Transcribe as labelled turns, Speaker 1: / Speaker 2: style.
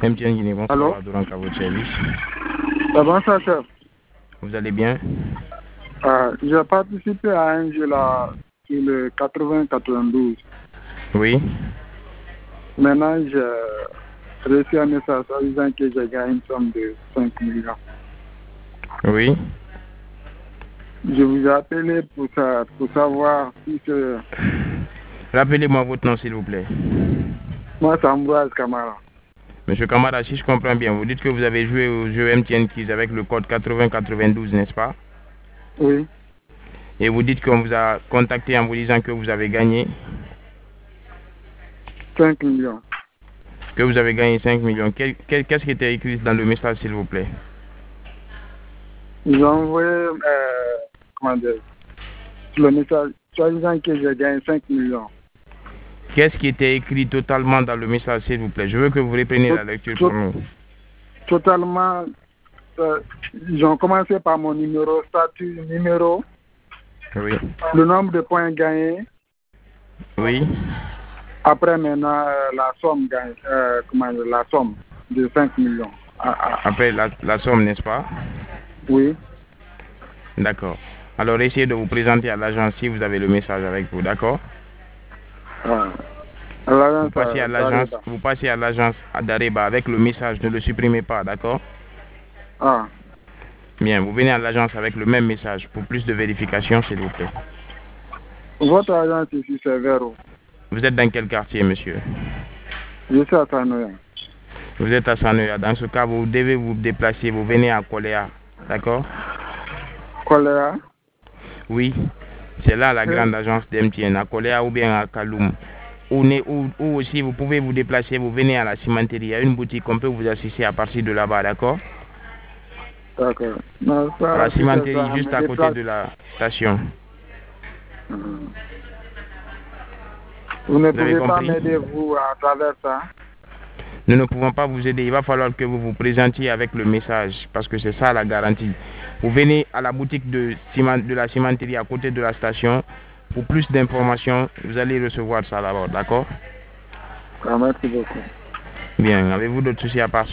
Speaker 1: MTN Guinée,
Speaker 2: Allô?
Speaker 1: bonsoir, Doran à votre service.
Speaker 2: Ça va, ça, chef?
Speaker 1: Vous allez bien?
Speaker 2: J'ai participé à un jeu là sur le 80-92.
Speaker 1: Oui.
Speaker 2: Maintenant, j'ai reçu un message disant que j'ai gagné une somme de 5 millions.
Speaker 1: Oui.
Speaker 2: Je vous ai appelé pour savoir si c'est...
Speaker 1: Rappelez-moi votre nom, s'il vous plaît.
Speaker 2: Moi, c'est Ambroise Camara.
Speaker 1: Monsieur Kamara, si je comprends bien, vous dites que vous avez joué au jeu MTN Quiz avec le code 8092, n'est-ce pas?
Speaker 2: Oui,
Speaker 1: Et vous dites qu'on vous a contacté en vous disant que vous avez gagné,
Speaker 2: 5 millions.
Speaker 1: que vous avez gagné 5 millions. Qu'est-ce qui était écrit dans le message, s'il vous plaît?
Speaker 2: Ils ont envoyé, comment dire, le message, soit disant que j'ai gagné 5 millions.
Speaker 1: Qu'est-ce qui était écrit totalement dans le message, s'il vous plaît? Je veux que vous repreniez la lecture pour nous.
Speaker 2: Totalement, ils ont commencé par mon numéro, statut, numéro,
Speaker 1: Oui.
Speaker 2: le nombre de points gagnés.
Speaker 1: Oui.
Speaker 2: Après, maintenant, la somme gagnée, la somme de 5 millions.
Speaker 1: Après la somme, n'est-ce pas?
Speaker 2: Oui.
Speaker 1: D'accord. Alors, essayez de vous présenter à l'agence si vous avez le message avec vous, d'accord? Vous passez à l'agence d'Areba avec le message, ne le supprimez pas, d'accord? Bien, vous venez à l'agence avec le même message pour plus de vérification, s'il vous plaît.
Speaker 2: Votre agence ici, c'est vers où?
Speaker 1: Vous êtes dans quel quartier, monsieur?
Speaker 2: Je suis à Sanoya.
Speaker 1: Vous êtes à Sanoya. Dans ce cas, vous devez vous déplacer, vous venez à Koléa, d'accord?
Speaker 2: Koléa?
Speaker 1: Oui, c'est là la grande agence d'MTN, à Koléa ou bien à Kaloum. Ou aussi, vous pouvez vous déplacer, vous venez à la cimenterie. Il y a une boutique, on peut vous assister à partir de là-bas, d'accord?
Speaker 2: D'accord.
Speaker 1: À la cimenterie, juste à côté de la station.
Speaker 2: Vous ne pouvez pas m'aider, vous, à travers ça?
Speaker 1: Nous ne pouvons pas vous aider. Il va falloir que vous vous présentiez avec le message, parce que c'est ça la garantie. Vous venez à la boutique de la cimenterie à côté de la station. Pour plus d'informations, vous allez recevoir ça là-bas, d'accord?
Speaker 2: Merci beaucoup.
Speaker 1: Bien, avez-vous d'autres soucis à part ça?